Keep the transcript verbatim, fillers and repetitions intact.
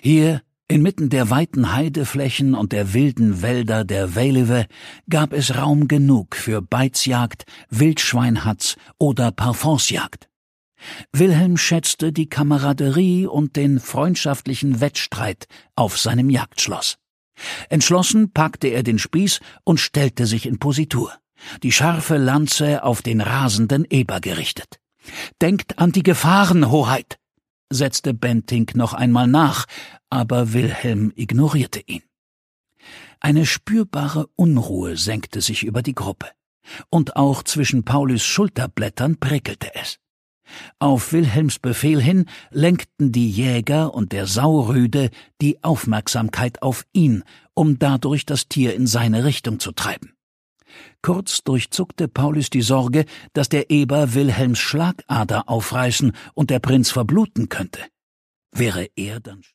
Hier, inmitten der weiten Heideflächen und der wilden Wälder der Veluwe, gab es Raum genug für Beitsjagd, Wildschweinhatz oder Parforcejagd. Wilhelm schätzte die Kameraderie und den freundschaftlichen Wettstreit auf seinem Jagdschloss. Entschlossen packte er den Spieß und stellte sich in Positur, die scharfe Lanze auf den rasenden Eber gerichtet. »Denkt an die Gefahren, Hoheit«, setzte Bentinck noch einmal nach, aber Wilhelm ignorierte ihn. Eine spürbare Unruhe senkte sich über die Gruppe, und auch zwischen Paulys Schulterblättern prickelte es. Auf Wilhelms Befehl hin lenkten die Jäger und der Saurüde die Aufmerksamkeit auf ihn, um dadurch das Tier in seine Richtung zu treiben. Kurz durchzuckte Paulus die Sorge, dass der Eber Wilhelms Schlagader aufreißen und der Prinz verbluten könnte. Wäre er dann